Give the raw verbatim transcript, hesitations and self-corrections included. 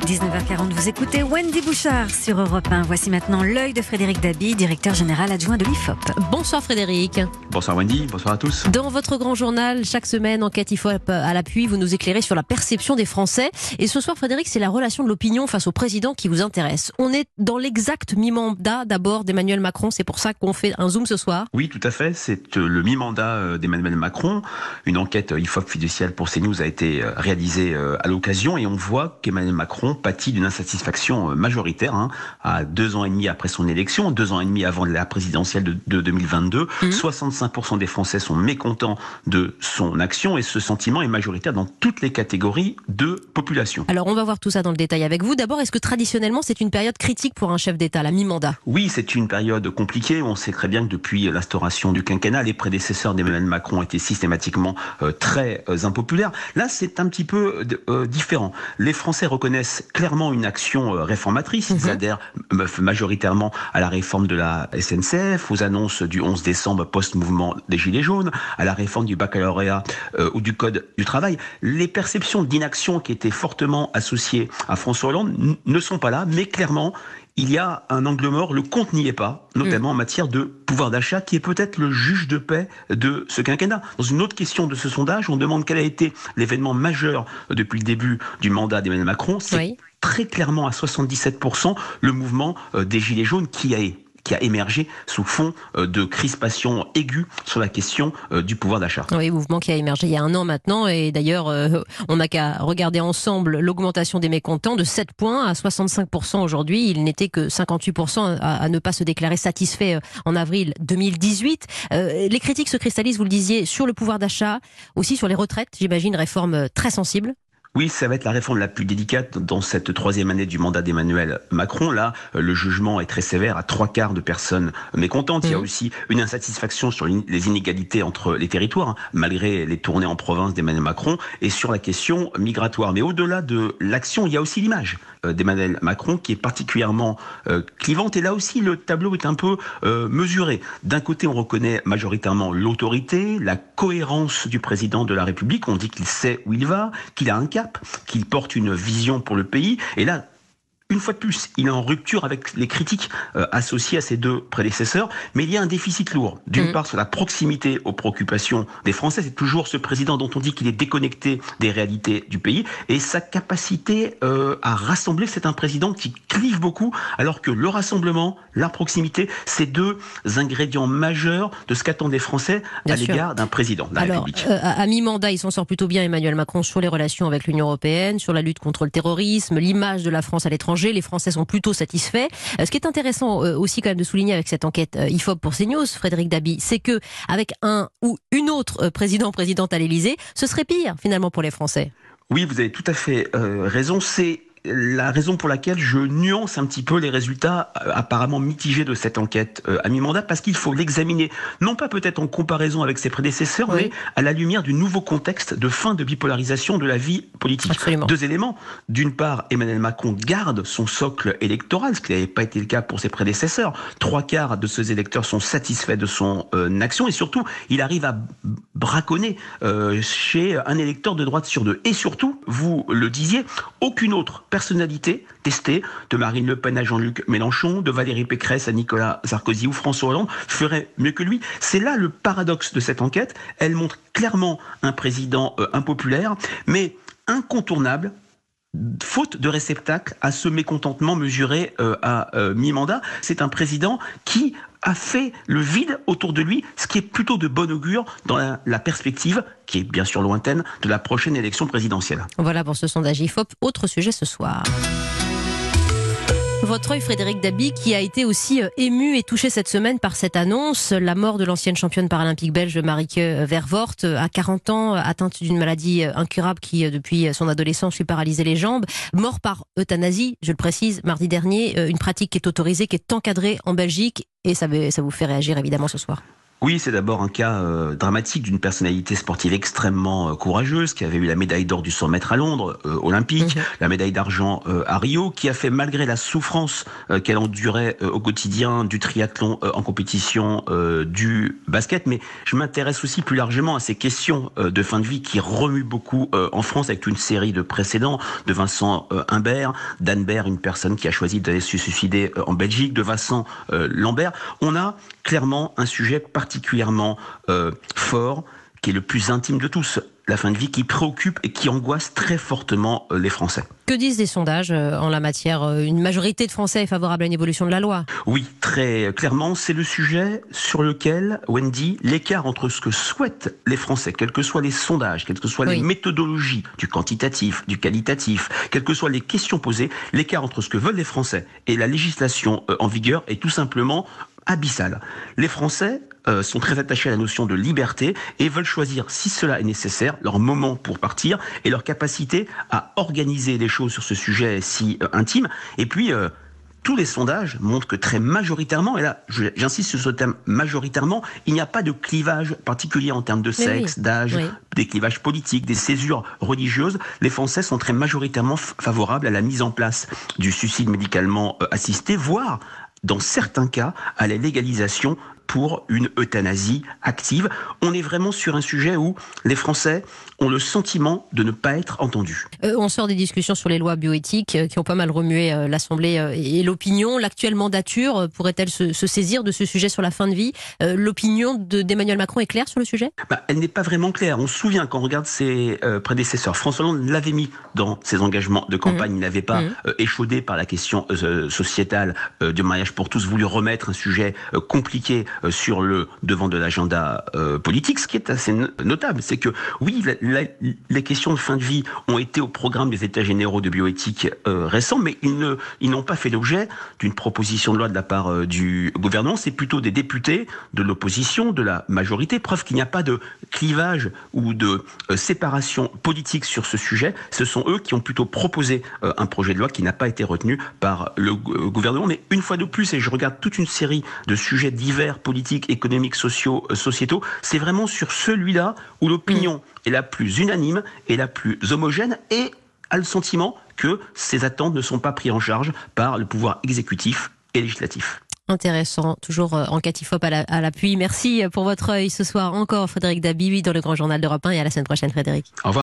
dix-neuf heures quarante, vous écoutez Wendy Bouchard sur Europe un. Voici maintenant l'œil de Frédéric Dabi, directeur général adjoint de l'I F O P. Bonsoir Frédéric. Bonsoir Wendy, bonsoir à tous. Dans votre grand journal, chaque semaine, enquête I F O P à l'appui, vous nous éclairez sur la perception des Français. Et ce soir Frédéric, c'est la relation de l'opinion face au président qui vous intéresse. On est dans l'exact mi-mandat d'abord d'Emmanuel Macron, c'est pour ça qu'on fait un zoom ce soir. Oui, tout à fait, c'est le mi-mandat d'Emmanuel Macron. Une enquête I F O P fiduciale pour CNews a été réalisée à l'occasion et on voit qu'Emmanuel Macron pâtit d'une insatisfaction majoritaire, hein, à deux ans et demi après son élection, deux ans et demi avant la présidentielle de, de deux mille vingt-deux. Mmh. soixante-cinq pour cent des Français sont mécontents de son action et ce sentiment est majoritaire dans toutes les catégories de population. Alors on va voir tout ça dans le détail avec vous. D'abord, est-ce que traditionnellement c'est une période critique pour un chef d'État, la mi-mandat ? Oui, c'est une période compliquée. On sait très bien que depuis l'instauration du quinquennat, les prédécesseurs d'Emmanuel Macron étaient systématiquement euh, très euh, impopulaires. Là, c'est un petit peu euh, différent. Les Français reconnaissent clairement une action euh, réformatrice. Ils mmh. adhèrent euh, majoritairement à la réforme de la S N C F, aux annonces du onze décembre post-mouvement des Gilets jaunes, à la réforme du baccalauréat euh, ou du Code du travail. Les perceptions d'inaction qui étaient fortement associées à François Hollande n- ne sont pas là, mais clairement, il y a un angle mort, le compte n'y est pas, notamment mmh. en matière de pouvoir d'achat, qui est peut-être le juge de paix de ce quinquennat. Dans une autre question de ce sondage, on demande quel a été l'événement majeur depuis le début du mandat d'Emmanuel Macron. C'est oui. très clairement à soixante-dix-sept pour cent le mouvement des Gilets jaunes qui a qui a émergé sous fond de crispation aiguë sur la question du pouvoir d'achat. Oui, mouvement qui a émergé il y a un an maintenant, et d'ailleurs, euh, on n'a qu'à regarder ensemble l'augmentation des mécontents de sept points à soixante-cinq pour cent aujourd'hui. Il n'était que cinquante-huit pour cent à, à ne pas se déclarer satisfait en avril deux mille dix-huit. Euh, les critiques se cristallisent, vous le disiez, sur le pouvoir d'achat, aussi sur les retraites, j'imagine, réforme très sensible. Oui, ça va être la réforme la plus délicate dans cette troisième année du mandat d'Emmanuel Macron. Là, le jugement est très sévère à trois quarts de personnes mécontentes. Mmh. Il y a aussi une insatisfaction sur les inégalités entre les territoires, hein, malgré les tournées en province d'Emmanuel Macron, et sur la question migratoire. Mais au-delà de l'action, il y a aussi l'image d'Emmanuel Macron qui est particulièrement euh, clivante. Et là aussi, le tableau est un peu euh, mesuré. D'un côté, on reconnaît majoritairement l'autorité, la cohérence du président de la République. On dit qu'il sait où il va, qu'il a un cap, qu'il porte une vision pour le pays. Et là, une fois de plus, il est en rupture avec les critiques euh, associées à ses deux prédécesseurs, mais il y a un déficit lourd. D'une mmh. part, sur la proximité aux préoccupations des Français, c'est toujours ce président dont on dit qu'il est déconnecté des réalités du pays, et sa capacité euh, à rassembler, c'est un président qui clive beaucoup, alors que le rassemblement, la proximité, c'est deux ingrédients majeurs de ce qu'attendent les Français bien à sûr. l'égard d'un président de la alors, République. Euh, à mi-mandat, il s'en sort plutôt bien, Emmanuel Macron, sur les relations avec l'Union européenne, sur la lutte contre le terrorisme, l'image de la France à l'étranger. Les Français sont plutôt satisfaits. Ce qui est intéressant aussi quand même de souligner avec cette enquête I F O P pour CNews, Frédéric Dabi, c'est que avec un ou une autre président présidente à l'Élysée, ce serait pire finalement pour les Français. Oui, vous avez tout à fait euh, raison. C'est la raison pour laquelle je nuance un petit peu les résultats euh, apparemment mitigés de cette enquête euh, à mi-mandat, parce qu'il faut l'examiner, non pas peut-être en comparaison avec ses prédécesseurs, oui. mais à la lumière du nouveau contexte de fin de bipolarisation de la vie politique. Absolument. Deux éléments. D'une part, Emmanuel Macron garde son socle électoral, ce qui n'avait pas été le cas pour ses prédécesseurs. Trois quarts de ses électeurs sont satisfaits de son euh, action, et surtout, il arrive à braconner euh, chez un électeur de droite sur deux. Et surtout, vous le disiez, aucune autre personnalité testée, de Marine Le Pen à Jean-Luc Mélenchon, de Valérie Pécresse à Nicolas Sarkozy ou François Hollande, ferait mieux que lui. C'est là le paradoxe de cette enquête. Elle montre clairement un président euh, impopulaire, mais incontournable, faute de réceptacle à ce mécontentement mesuré euh, à euh, mi-mandat. C'est un président qui a fait le vide autour de lui, ce qui est plutôt de bon augure dans la, la perspective, qui est bien sûr lointaine, de la prochaine élection présidentielle. Voilà pour ce sondage I F O P. Autre sujet ce soir. Votre œil, Frédéric Dabi, qui a été aussi ému et touché cette semaine par cette annonce, la mort de l'ancienne championne paralympique belge Marieke Vervoort, à quarante ans, atteinte d'une maladie incurable qui, depuis son adolescence, lui paralysait les jambes. Mort par euthanasie, je le précise, mardi dernier, une pratique qui est autorisée, qui est encadrée en Belgique, et ça, ça vous fait réagir évidemment ce soir. Oui, c'est d'abord un cas euh, dramatique d'une personnalité sportive extrêmement euh, courageuse, qui avait eu la médaille d'or du cent mètres à Londres, euh, olympique, mmh. la médaille d'argent euh, à Rio, qui a fait, malgré la souffrance euh, qu'elle endurait euh, au quotidien du triathlon euh, en compétition, euh, du basket. Mais je m'intéresse aussi plus largement à ces questions euh, de fin de vie qui remuent beaucoup euh, en France, avec une série de précédents, de Vincent euh, Humbert, d'Anne Bert, une personne qui a choisi d'aller se suicider euh, en Belgique, de Vincent euh, Lambert. On a clairement un sujet particulièrement euh, fort, qui est le plus intime de tous, la fin de vie, qui préoccupe et qui angoisse très fortement euh, les Français. Que disent les sondages euh, en la matière? Une majorité de Français est favorable à une évolution de la loi. Oui, très clairement, c'est le sujet sur lequel, Wendy, l'écart entre ce que souhaitent les Français, quels que soient les sondages, quelles que soient oui. les méthodologies du quantitatif, du qualitatif, quelles que soient les questions posées, l'écart entre ce que veulent les Français et la législation euh, en vigueur est tout simplement abyssal. Les Français euh, sont très attachés à la notion de liberté et veulent choisir, si cela est nécessaire, leur moment pour partir et leur capacité à organiser les choses sur ce sujet si euh, intime. Et puis, euh, tous les sondages montrent que très majoritairement, et là j'insiste sur ce terme majoritairement, il n'y a pas de clivage particulier en termes de sexe, oui, d'âge, oui. des clivages politiques, des césures religieuses. Les Français sont très majoritairement favorables à la mise en place du suicide médicalement euh, assisté, voire dans certains cas, à la légalisation pour une euthanasie active. On est vraiment sur un sujet où les Français ont le sentiment de ne pas être entendus. Euh, on sort des discussions sur les lois bioéthiques euh, qui ont pas mal remué euh, l'Assemblée euh, et l'opinion. L'actuelle mandature euh, pourrait-elle se, se saisir de ce sujet sur la fin de vie? euh, L'opinion de, d'Emmanuel Macron est claire sur le sujet? bah, Elle n'est pas vraiment claire. On se souvient, quand on regarde ses euh, prédécesseurs, François Hollande l'avait mis dans ses engagements de campagne. Mmh. Il n'avait pas mmh. euh, échaudé par la question euh, sociétale euh, du mariage pour tous, voulu remettre un sujet euh, compliqué euh, sur le devant de l'agenda euh, politique. Ce qui est assez notable, c'est que oui, la, la, les questions de fin de vie ont été au programme des États généraux de bioéthique euh, récents, mais ils, ne, ils n'ont pas fait l'objet d'une proposition de loi de la part euh, du gouvernement. C'est plutôt des députés de l'opposition, de la majorité, preuve qu'il n'y a pas de clivage ou de euh, séparation politique sur ce sujet. Ce sont eux qui ont plutôt proposé euh, un projet de loi qui n'a pas été retenu par le euh, gouvernement. Mais une fois de plus, et je regarde toute une série de sujets divers, politiques, économiques, sociaux, euh, sociétaux, c'est vraiment sur celui-là où l'opinion mmh. est la plus unanime et la plus homogène et a le sentiment que ces attentes ne sont pas prises en charge par le pouvoir exécutif et législatif. Intéressant, toujours en Catifop à, la, à l'appui. Merci pour votre œil ce soir encore, Frédéric Dabi, dans le Grand Journal d'Europe un, et à la semaine prochaine, Frédéric. Au revoir.